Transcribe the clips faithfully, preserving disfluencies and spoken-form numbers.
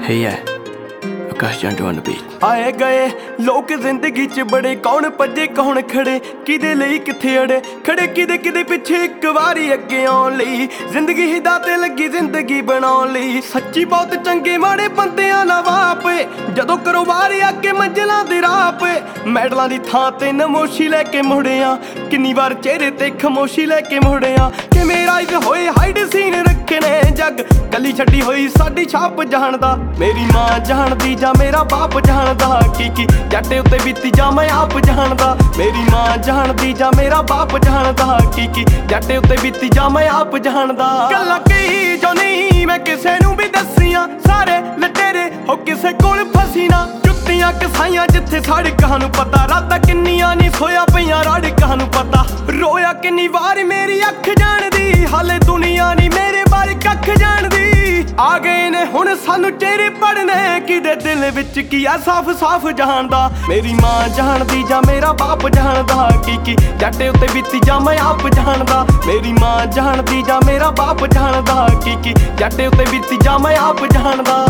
Hey yeah, Akash Jantu on the beat. ਆਏ ਗਏ ਲੋਕ ਜ਼ਿੰਦਗੀ 'ਚ ਬੜੇ, ਕੌਣ ਭੱਜੇ ਕੌਣ ਖੜੇ, ਕਿਦੇ ਲਈ ਕਿੱਥੇ ਅੜੇ ਖੜੇ, ਕਿਦੇ ਕਿਦੇ ਪਿੱਛੇ ਇੱਕ ਵਾਰੀ ਅੱਗੇ ਆਉਣ ਲਈ। ਜ਼ਿੰਦਗੀ ਹੀ ਦਾਤੇ ਲੱਗੀ ਜ਼ਿੰਦਗੀ ਬਣਾਉਣ ਲਈ। ਸੱਚੀ ਬਹੁਤ ਚੰਗੇ ਮਾੜੇ ਬੰਦਿਆਂ ਨਾਲ ਵਾਪੇ, ਜਦੋਂ ਕਰੋ ਵਾਰੀ ਅੱਗੇ ਮੰਜ਼ਲਾਂ ਦੇ ਰਾਹ ਪੇ। ਮੈਡਲਾਂ ਦੀ ਥਾਂ ਤੇ ਨਮੋਸ਼ੀ ਲੈ ਕੇ ਮੁੜਿਆ, ਕਿੰਨੀ ਵਾਰ ਚਿਹਰੇ ਤੇ ਖਮੋਸ਼ੀ ਲੈ ਕੇ ਮੁੜਿਆ। ਕਿਵੇਂ ਰਾਈਜ਼ ਹੋਏ ਹਾਈਡ ਸੀਨ ਰੱਖੇ ਨੇ ਜੱਗ, ਕੱਲੀ ਛੱਡੀ ਹੋਈ ਸਾਡੀ ਛਾਪ ਜਾਣਦਾ। ਮੇਰੀ ਮਾਂ ਜਾਣਦੀ ਜਾਂ ਮੇਰਾ ਬਾਪ ਜਾਣਦਾ, ਕੀ ਕੀ ਜੱਟ ਉੱਤੇ ਬੀਤੀ ਜਾਂ ਮੈਂ ਆਪ ਜਾਣਦਾ। ਮੇਰੀ ਮਾਂ ਜਾਣਦੀ ਜਾਂ ਮੇਰਾ ਬਾਪ ਜਾਣਦਾ, ਕੀ ਕੀ ਜੱਟ ਉੱਤੇ ਬੀਤੀ ਜਾਂ ਮੈਂ ਆਪ ਜਾਣਦਾ। ਗੱਲਾਂ ਕਹੀ ਜੋ ਨਹੀਂ ਮੈਂ ਕਿਸੇ ਨੂੰ ਵੀ ਦੱਸੀਆਂ, ਸਾਰੇ ਲਟੇਰੇ ਹੋ ਕਿਸੇ ਕੋਲ ਫਸੀ ਨਾ। ਜੁੱਤੀਆਂ ਕਸਾਈਆਂ ਜਿੱਥੇ ਸੜਕਾਂ ਨੂੰ ਪਤਾ, ਰਾਤਾਂ ਕਿੰਨੀਆਂ ਨਹੀਂ ਸੋਇਆ ਪਈਆਂ ਰੜਕਾਂ ਨੂੰ ਪਤਾ। ਰੋਇਆ ਕਿੰਨੀ ਵਾਰ ਮੇਰੀ ਅੱਖ ਜਾਣਦੀ, ਹਾਲੇ ਦੁਨੀਆ ਨਹੀਂ ਮੇਰੇ ਬਾਰੇ ਕੱਖ ਜਾਣਦੀ। ਆ ਗਏ ਨੇ ਹੁਣ ਸਾਨੂੰ ਚਿਹਰੇ ਪੜਨੇ, ਕਿਦੇ ਦਿਲ ਵਿੱਚ ਕੀ ਆ ਸਾਫ਼ ਸਾਫ਼ ਜਾਣਦਾ। ਮੇਰੀ ਮਾਂ ਜਾਣਦੀ ਜਾਂ ਮੇਰਾ ਬਾਪ ਜਾਣਦਾ, ਕੀ ਕੀ ਜੱਟ ਉੱਤੇ ਬੀਤੀ ਜਾਂ ਮੈਂ ਆਪ ਜਾਣਦਾ। ਮੇਰੀ ਮਾਂ ਜਾਣਦੀ ਜਾਂ ਮੇਰਾ ਬਾਪ ਜਾਣਦਾ, ਕੀ ਕੀ ਜੱਟ ਉੱਤੇ ਬੀਤੀ ਜਾਂ ਮੈਂ ਆਪ ਜਾਣਦਾ।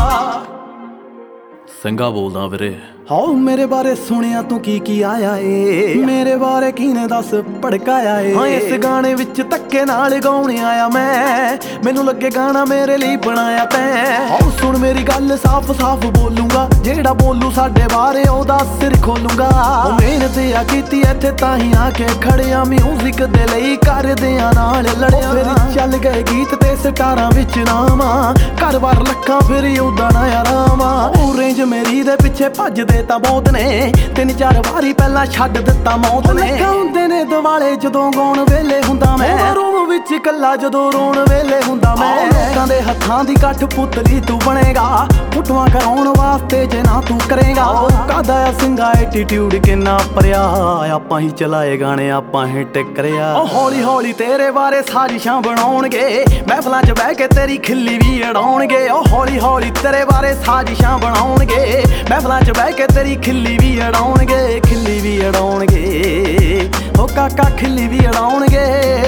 ਸਿੰਘਾ ਬੋਲਦਾ ਵੀਰੇ। ਹਾਉ ਮੇਰੇ ਬਾਰੇ ਸੁਣਿਆ ਤੂੰ ਕੀ ਕੀ ਆਇਆ ਏ, ਮੇਰੇ ਬਾਰੇ ਕਿਨੇ ਦੱਸ ਭੜਕਾਇਆ ਏ। ਹਾਂ ਇਸ ਗਾਣੇ ਵਿੱਚ ਧੱਕੇ ਨਾਲ ਗਾਉਣ ਆਇਆ ਮੈਂ, ਮੈਨੂੰ ਲੱਗੇ ਗਾਣਾ ਮੇਰੇ ਲਈ ਬਣਾਇਆ ਤੈਂ। ਹਾਉ ਸੁਣ ਮੇਰੀ ਗੱਲ ਸਾਫ਼ ਸਾਫ਼ ਬੋਲੂੰਗਾ, ਜਿਹੜਾ ਬੋਲੂ ਸਾਡੇ ਬਾਰੇ ਉਹਦਾ ਸਿਰ ਖੋਲੂੰਗਾ। ਉਹ ਮਿਹਨਤ ਆ ਕੀਤੀ ਇੱਥੇ ਤਾਂ ਹੀ ਆ ਕੇ ਖੜਿਆ, ਮਿਊਜ਼ਿਕ ਦੇ ਲਈ ਕਰਦੇ ਆ ਨਾਲ ਲੜਿਆ। ਫਿਰ ਚੱਲ ਗਏ ਗੀਤ ਤੇ ਸਟਾਰਾਂ ਵਿੱਚ ਨਾਵਾਂ, ਘਰ ਬਾਰ ਲੱਖਾਂ ਫਿਰ ਉਦਾਂ ਨਾ ਆਰਾਮਾਂ। ਉਹ ਰੇਂਜ ਮੇਰੀ ਦੇ ਪਿੱਛੇ ਭੱਜਦੇ ਤਾਂ ਬਹੁਤ ਨੇ, ਤਿੰਨ ਚਾਰ ਵਾਰੀ ਪਹਿਲਾਂ ਛੱਡ ਦਿੱਤਾ ਮੌਤ ਨੇ। ਹੁੰਦੇ ਨੇ ਦਿਵਾਲੇ ਜਦੋਂ ਗਾਉਣ ਵੇਲੇ ਹੁੰਦਾ ਮੈਂ, ਰੂਮ ਵਿੱਚ ਇਕੱਲਾ ਜਦੋਂ ਰੋਣ ਵੇਲੇ ਹੁੰਦਾ ਮੈਂ। ਲੋਕਾਂ ਦੇ ਹੱਥਾਂ ਦੀ ਕੱਠ ਪੁਤਲੀ ਤੂੰ ਬਣੇਗਾ, ਫੁੱਟਵਾਂ ਕਰਾਉਣ ਵਾਸਤੇ ਜੇ ਨਾ ਤੂੰ ਕਰੇਗਾ। ਕਾਦਾ ਆ ਸਿੰਘਾ ਐਟੀਟਿਊਡ ਕਿੰਨਾ ਭਰਿਆ, ਆਪਾਂ ਹੀ ਚਲਾਏ ਗਾਣੇ ਆਪਾਂ ਹੀ ਟਿਕਰਿਆ। ਹੌਲੀ ਹੌਲੀ ਤੇਰੇ ਬਾਰੇ ਸਾਜ਼ਿਸ਼ਾਂ ਬਣਾਉਣਗੇ, ਮਹਿਫਲਾਂ 'ਚ ਬਹਿ ਕੇ ਤੇਰੀ ਖਿੱਲੀ ਵੀ ਉਡਾਉਣਗੇ। ਉਹ ਹੌਲੀ ਹੌਲੀ ਤੇਰੇ ਬਾਰੇ ਸਾਜ਼ਿਸ਼ਾਂ ਬਣਾਉਣਗੇ, ਮਹਿਫਲਾਂ 'ਚ ਬਹਿ ਕੇ ਤੇਰੀ ਖਿੱਲੀ ਵੀ ਉਡਾਉਣਗੇ, ਖਿੱਲੀ ਵੀ ਉਡਾਉਣਗੇ। ਹੋ ਕਾਕਾ ਖਿੱਲੀ ਵੀ ਉਡਾਉਣਗੇ।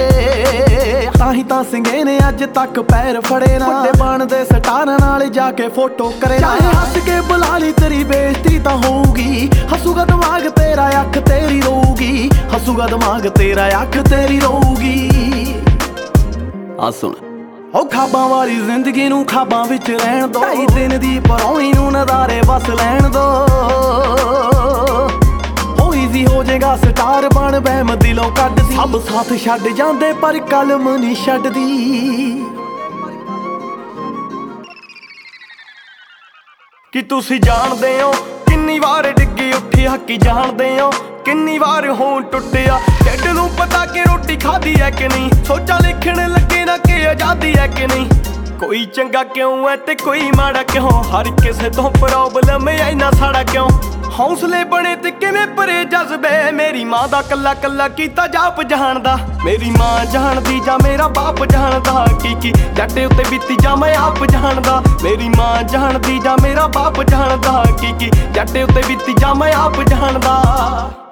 ਤਾਂ ਹੀ ਤਾਂ ਸਿੰਘੇ ਨੇ ਅੱਜ ਤੱਕ ਪੈਰ ਫੜੇ ਨਾ, ਵੱਡੇ ਬਣਦੇ ਸਟਾਰਾਂ ਨਾਲ ਜਾ ਕੇ ਫੋਟੋ ਕਰੇ ਨਾ। ਚਾਹੇ ਹੱਸ ਕੇ ਬੁਲਾ ਲਈ ਤੇਰੀ ਬੇਇੱਜ਼ਤੀ ਤਾਂ ਹੋਊਗੀ, ਹੱਸੂਗਾ ਦਿਮਾਗ ਤੇਰਾ ਅੱਖ ਤੇਰੀ ਰੋਊਗੀ, ਹੱਸੂਗਾ ਦਿਮਾਗ ਤੇਰਾ ਅੱਖ ਤੇਰੀ ਰੋਊਗੀ। ਆ ਸੁਣ ਉਹ ਖਾਬਾਂ ਵਾਲੀ ਜ਼ਿੰਦਗੀ ਨੂੰ ਖਾਬਾਂ ਵਿੱਚ ਰਹਿਣ ਦੋ, ਢਾਈ ਦਿਨ ਦੀ ਪਰੌਣੀ ਨੂੰ ਨਜ਼ਾਰੇ ਬਸ ਲੈਣ ਦੋ। ਹੋ ਈਜ਼ੀ ਹੋ ਜਾਏਗਾ ਸਟਾਰ ਬਣ ਬਹਿਮ ਦਿਲੋਂ ਕੱਢਦੀ, ਸਭ ਸਾਥ ਛੱਡ ਜਾਂਦੇ ਪਰ ਕਲਮ ਨਹੀਂ ਛੱਡਦੀ। ਕਿ ਤੁਸੀਂ ਜਾਣਦੇ ਹੋ ਕਿੰਨੀ ਵਾਰ ਡਿੱਗੀ ਉੱਠੀ, ਹੱਕੀ ਜਾਣਦੇ ਹੋ ਕਿੰਨੀ ਵਾਰ ਹੋਂ ਟੁੱਟਿਆ। ਢਿੱਡ ਨੂੰ ਪਤਾ ਕਿ ਰੋਟੀ ਖਾਦੀ ਹੈ ਕਿ ਨਹੀਂ, ਸੋਚਾਂ ਲਿਖਣ ਲੱਗੇ ਨਾ ਕਿ ਆਜ਼ਾਦੀ ਹੈ ਕਿ ਨਹੀਂ। ਕੋਈ ਚੰਗਾ ਕਿਉਂ ਹੈ ਤੇ ਕੋਈ ਮਾੜਾ ਕਿਉਂ, ਹਰ ਕਿਸੇ ਤੋਂ ਪ੍ਰੋਬਲਮ ਐ ਇੰਨਾ ਸਾੜਾ ਕਿਉਂ। ਹੌਸਲੇ ਬਣੇ ਤੇ ਕਿਵੇਂ ਭਰੇ ਜਜ਼ਬੇ, ਮੇਰੀ ਮਾਂ ਦਾ ਕੱਲਾ ਕੱਲਾ ਕੀਤਾ ਜਾਪ ਜਾਣਦਾ। ਮੇਰੀ ਮਾਂ ਜਾਣਦੀ ਜਾਂ ਮੇਰਾ ਬਾਪ ਜਾਣਦਾ, ਕੀ ਕੀ ਜੱਟ ਉੱਤੇ ਬੀਤੀ ਜਾਂ ਮੈਂ ਆਪ ਜਾਣਦਾ। ਮੇਰੀ ਮਾਂ ਜਾਣਦੀ ਜਾਂ ਮੇਰਾ ਬਾਪ ਜਾਣਦਾ, ਕੀ ਕੀ ਜੱਟ ਉੱਤੇ ਬੀਤੀ ਜਾਂ ਮੈਂ ਆਪ ਜਾਣਦਾ।